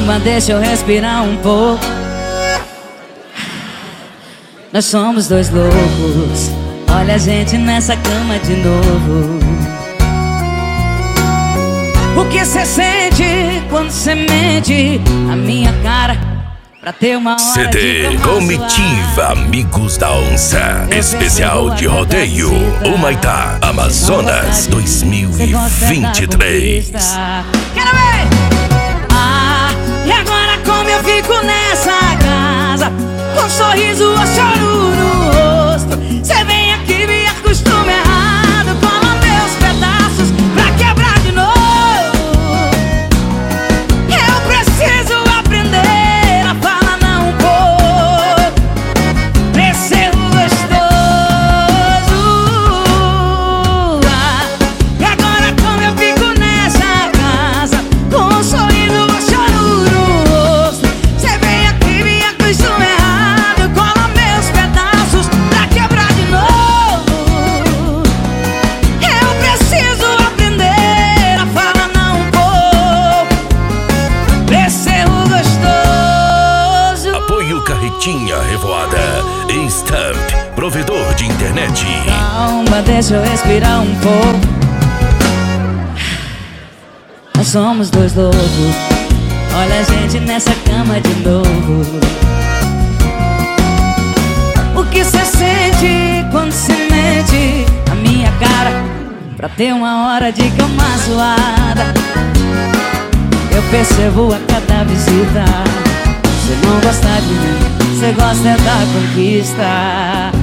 Calma, deixa eu respirar um pouco. Nós somos dois loucos. Olha a gente nessa cama de novo. O que cê sente quando cê mente na minha cara pra ter uma hora CD de Comitiva Amigos da Onça, especial de rodeio Humaitá, Amazonas 2023. Quero ver! Ah, e agora como eu fico nessa casa, com um sorriso ou choro no rosto? Cê vem aqui, me acostuma errado, cola meus pedaços pra quebrar de novo. Eu preciso aprender a falar não um pouco, nesse erro gostoso. Ah, e agora como eu fico nessa casa, com um sorriso ou choro no rosto? Cê vem aqui, me acostuma errado, cola meus pedaços pra quebrar de novo. Eu preciso aprender a falar não um pouco, nesse erro gostoso. Apoio Carretinha Revoada, Stamp, provedor de internet. Calma, deixa eu respirar um pouco. Nós somos dois loucos. Olha a gente nessa cama de novo. O que cê sente quando cê mente na minha cara pra ter uma hora de cama zoada? Eu percebo a cada visita. Cê não gosta de mim, cê gosta da conquista.